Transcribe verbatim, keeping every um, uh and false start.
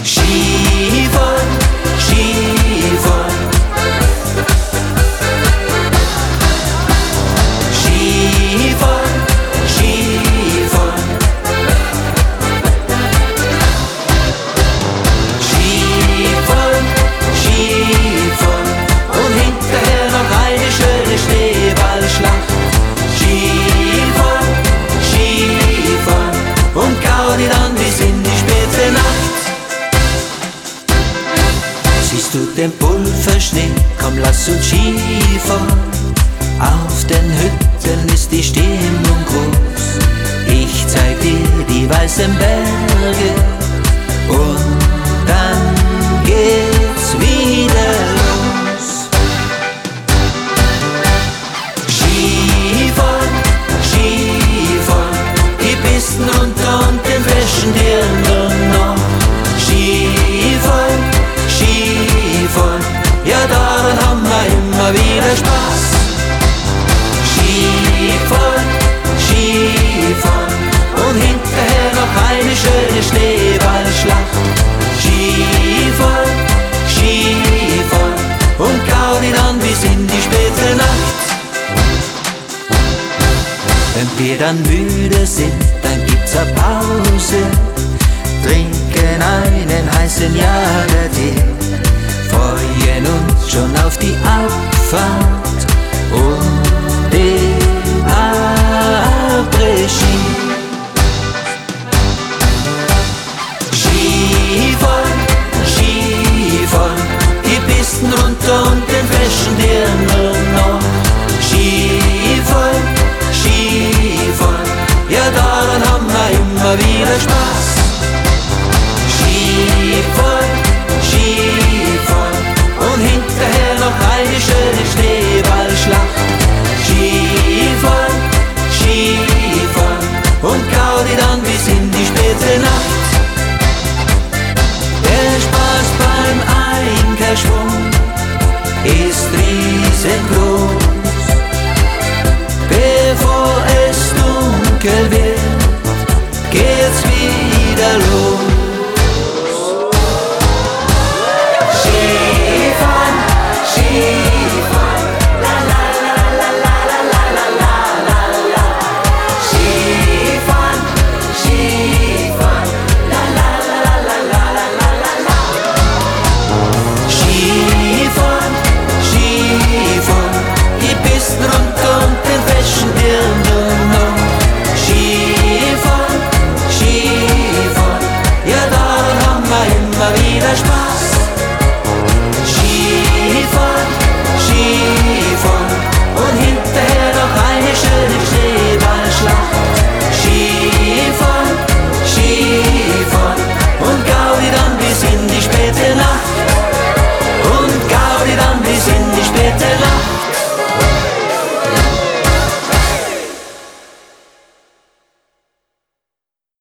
Skifahren, Skifahren. Skifahren, Skifahren. Skifahren, Skifahren. Und hinterher noch eine schöne Schneeballschlacht. Skifahren, Skifahren. Und Gaudi dann bis in die späte Nacht. Siehst du den Pulverschnee? Komm, lass uns Skifahren. Auf den Hütten ist die Stimmung groß. Ich zeig dir die weißen Berge und dann geht's wieder los. Skifahren, Skifahren. Die Pisten unter und den Flächen dir nur noch. Skifahren, Skifahren. Ja, daran haben wir immer wieder Spaß. Skifahren, Skifahren. Und hinterher noch eine schöne Schneeballschlacht. Skifahren, Skifahren. Und Gaudi dann bis in die späte Nacht. Wenn wir dann müde sind, dann gibt's eine Pause. Trinken einen heißen Jagertee, freuen uns schon auf die Abfahrt und den Après-Ski. Skifahren, Skifahren. Die Pisten runter und den Flächen dir nur noch. Skifahren, Skifahren. Ja, daran haben wir immer wieder Spaß.